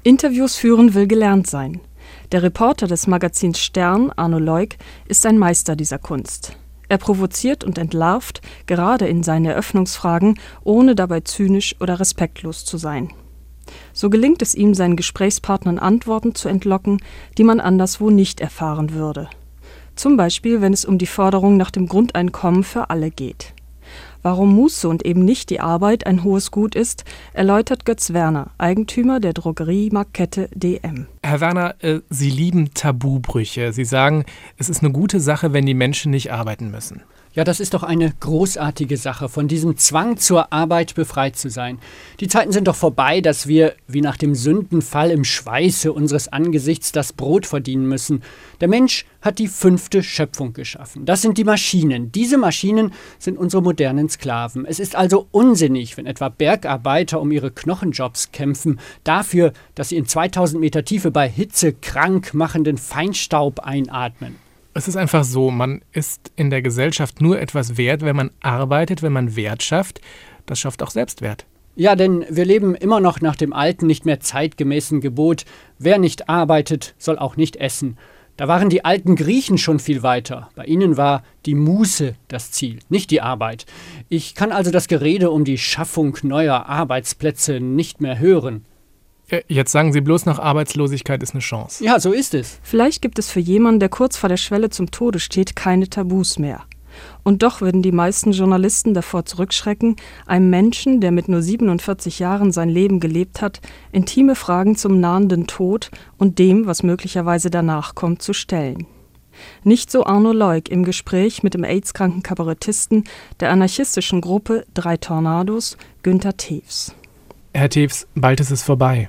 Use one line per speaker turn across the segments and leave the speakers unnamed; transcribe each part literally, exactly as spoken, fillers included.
Interviews führen will gelernt sein. Der Reporter des Magazins Stern, Arno Leuk, ist ein Meister dieser Kunst. Er provoziert und entlarvt, gerade in seinen Eröffnungsfragen, ohne dabei zynisch oder respektlos zu sein. So gelingt es ihm, seinen Gesprächspartnern Antworten zu entlocken, die man anderswo nicht erfahren würde. Zum Beispiel, wenn es um die Forderung nach dem Grundeinkommen für alle geht. Warum Muße und eben nicht die Arbeit ein hohes Gut ist, erläutert Götz Werner, Eigentümer der Drogeriemarktkette D M.
Herr Werner, äh, Sie lieben Tabubrüche. Sie sagen, es ist eine gute Sache, wenn die Menschen nicht arbeiten müssen.
Ja, das ist doch eine großartige Sache, von diesem Zwang zur Arbeit befreit zu sein. Die Zeiten sind doch vorbei, dass wir, wie nach dem Sündenfall im Schweiße unseres Angesichts, das Brot verdienen müssen. Der Mensch hat die fünfte Schöpfung geschaffen. Das sind die Maschinen. Diese Maschinen sind unsere modernen Sklaven. Es ist also unsinnig, wenn etwa Bergarbeiter um ihre Knochenjobs kämpfen, dafür, dass sie in zweitausend Meter Tiefe bei Hitze krank machenden Feinstaub einatmen.
Es ist einfach so, man ist in der Gesellschaft nur etwas wert, wenn man arbeitet, wenn man Wert schafft. Das schafft auch Selbstwert.
Ja, denn wir leben immer noch nach dem alten, nicht mehr zeitgemäßen Gebot: Wer nicht arbeitet, soll auch nicht essen. Da waren die alten Griechen schon viel weiter. Bei ihnen war die Muße das Ziel, nicht die Arbeit. Ich kann also das Gerede um die Schaffung neuer Arbeitsplätze nicht mehr hören.
Jetzt sagen Sie bloß noch, Arbeitslosigkeit ist eine Chance.
Ja, so ist es.
Vielleicht gibt es für jemanden, der kurz vor der Schwelle zum Tode steht, keine Tabus mehr. Und doch würden die meisten Journalisten davor zurückschrecken, einem Menschen, der mit nur siebenundvierzig Jahren sein Leben gelebt hat, intime Fragen zum nahenden Tod und dem, was möglicherweise danach kommt, zu stellen. Nicht so Arno Leuk im Gespräch mit dem AIDS-kranken Kabarettisten der anarchistischen Gruppe Drei Tornados, Günter Tews.
Herr Tews, bald ist es vorbei.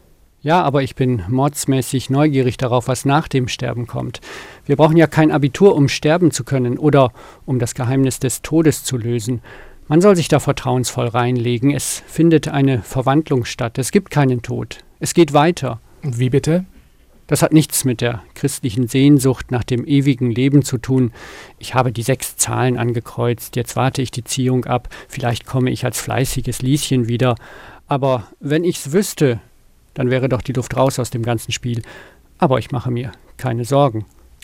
Ja, aber ich bin mordsmäßig neugierig darauf, was nach dem Sterben kommt. Wir brauchen ja kein Abitur, um sterben zu können oder um das Geheimnis des Todes zu lösen. Man soll sich da vertrauensvoll reinlegen. Es findet eine Verwandlung statt. Es gibt keinen Tod. Es geht weiter.
Wie bitte?
Das hat nichts mit der christlichen Sehnsucht nach dem ewigen Leben zu tun. Ich habe die sechs Zahlen angekreuzt. Jetzt warte ich die Ziehung ab. Vielleicht komme ich als fleißiges Lieschen wieder. Aber wenn ich's wüsste, dann wäre doch die Luft raus aus dem ganzen Spiel. Aber ich mache mir keine Sorgen.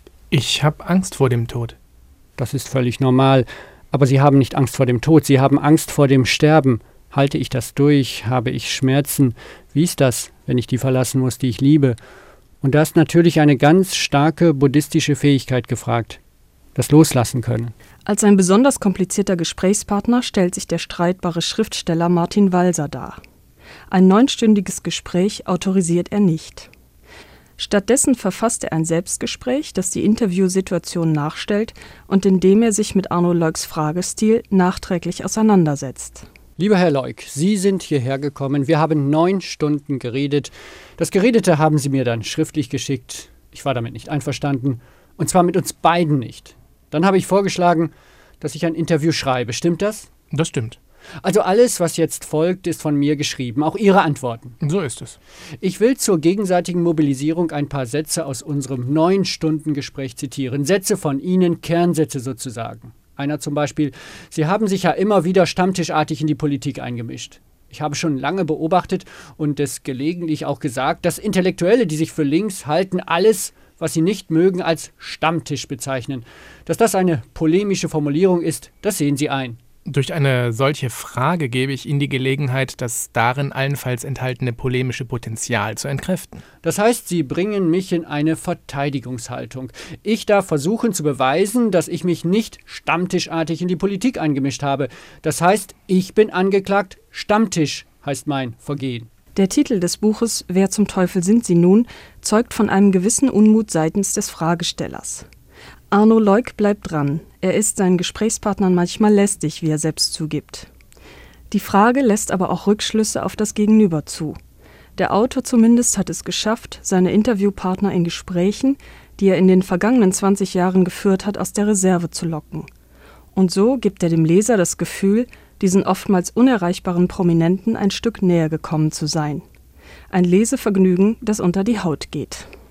Ich habe Angst vor dem Tod.
Das ist völlig normal. Aber Sie haben nicht Angst vor dem Tod, Sie haben Angst vor dem Sterben. Halte ich das durch? Habe ich Schmerzen? Wie ist das, wenn ich die verlassen muss, die ich liebe? Und da ist natürlich eine ganz starke buddhistische Fähigkeit gefragt. Das Loslassen können.
Als ein besonders komplizierter Gesprächspartner stellt sich der streitbare Schriftsteller Martin Walser dar. Ein neunstündiges Gespräch autorisiert er nicht. Stattdessen verfasst er ein Selbstgespräch, das die Interviewsituation nachstellt und in dem er sich mit Arno Leuks Fragestil nachträglich auseinandersetzt.
Lieber Herr Leuk, Sie sind hierher gekommen. Wir haben neun Stunden geredet. Das Geredete haben Sie mir dann schriftlich geschickt. Ich war damit nicht einverstanden. Und zwar mit uns beiden nicht. Dann habe ich vorgeschlagen, dass ich ein Interview schreibe. Stimmt das?
Das stimmt.
Also alles, was jetzt folgt, ist von mir geschrieben, auch Ihre Antworten.
So ist es.
Ich will zur gegenseitigen Mobilisierung ein paar Sätze aus unserem neun Stunden Gespräch zitieren. Sätze von Ihnen, Kernsätze sozusagen. Einer zum Beispiel: Sie haben sich ja immer wieder stammtischartig in die Politik eingemischt. Ich habe schon lange beobachtet und es gelegentlich auch gesagt, dass Intellektuelle, die sich für links halten, alles, was sie nicht mögen, als Stammtisch bezeichnen. Dass das eine polemische Formulierung ist, das sehen Sie ein.
Durch eine solche Frage gebe ich Ihnen die Gelegenheit, das darin allenfalls enthaltene polemische Potenzial zu entkräften.
Das heißt, Sie bringen mich in eine Verteidigungshaltung. Ich darf versuchen zu beweisen, dass ich mich nicht stammtischartig in die Politik eingemischt habe. Das heißt, ich bin angeklagt, Stammtisch heißt mein Vergehen.
Der Titel des Buches »Wer zum Teufel sind Sie nun?« zeugt von einem gewissen Unmut seitens des Fragestellers. Arno Leuk bleibt dran. Er ist seinen Gesprächspartnern manchmal lästig, wie er selbst zugibt. Die Frage lässt aber auch Rückschlüsse auf das Gegenüber zu. Der Autor zumindest hat es geschafft, seine Interviewpartner in Gesprächen, die er in den vergangenen zwanzig Jahren geführt hat, aus der Reserve zu locken. Und so gibt er dem Leser das Gefühl, diesen oftmals unerreichbaren Prominenten ein Stück näher gekommen zu sein. Ein Lesevergnügen, das unter die Haut geht.